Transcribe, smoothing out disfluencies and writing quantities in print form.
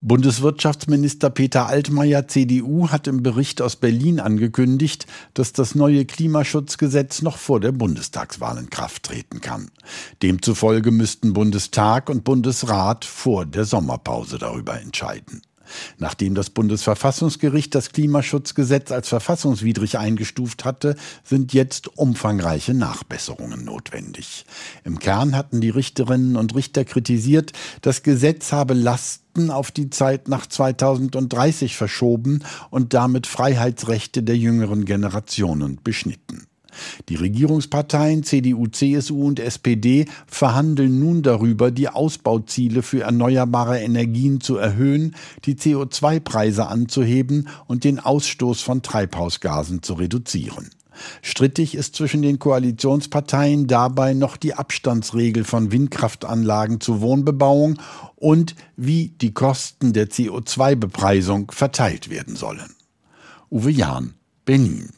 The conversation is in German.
Bundeswirtschaftsminister Peter Altmaier, CDU, hat im Bericht aus Berlin angekündigt, dass das neue Klimaschutzgesetz noch vor der Bundestagswahl in Kraft treten kann. Demzufolge müssten Bundestag und Bundesrat vor der Sommerpause darüber entscheiden. Nachdem das Bundesverfassungsgericht das Klimaschutzgesetz als verfassungswidrig eingestuft hatte, sind jetzt umfangreiche Nachbesserungen notwendig. Im Kern hatten die Richterinnen und Richter kritisiert, das Gesetz habe Lasten auf die Zeit nach 2030 verschoben und damit Freiheitsrechte der jüngeren Generationen beschnitten. Die Regierungsparteien CDU, CSU und SPD verhandeln nun darüber, die Ausbauziele für erneuerbare Energien zu erhöhen, die CO2-Preise anzuheben und den Ausstoß von Treibhausgasen zu reduzieren. Strittig ist zwischen den Koalitionsparteien dabei noch die Abstandsregel von Windkraftanlagen zur Wohnbebauung und wie die Kosten der CO2-Bepreisung verteilt werden sollen. Uwe Jahn, Berlin.